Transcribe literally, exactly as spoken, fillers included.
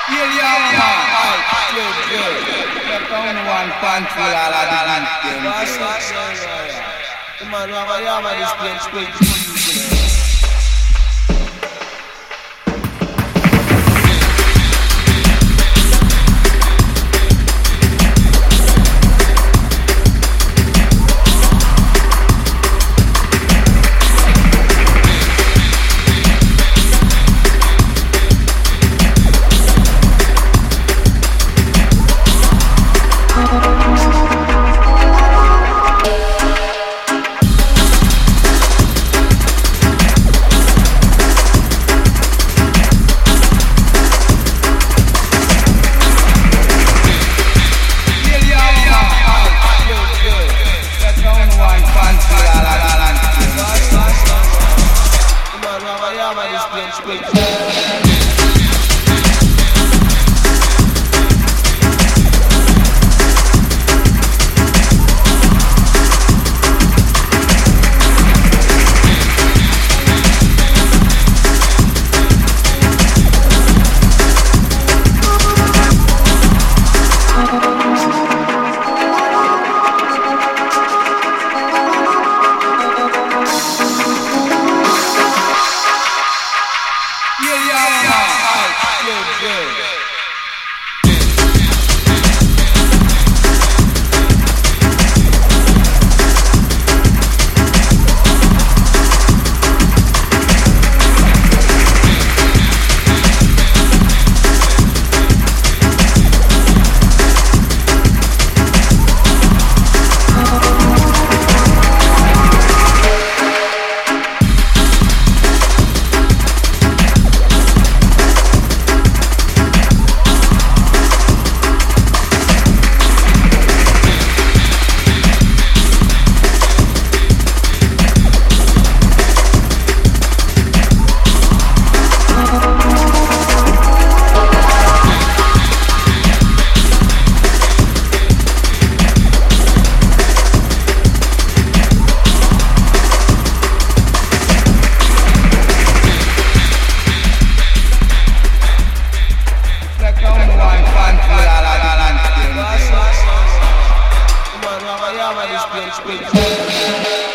Yeah, yeah, man. Alright, good, good. Check on one punch with all of the beat them. Come on, have a yam at this place, quick, you know. Come on, have a yam at this place, quick.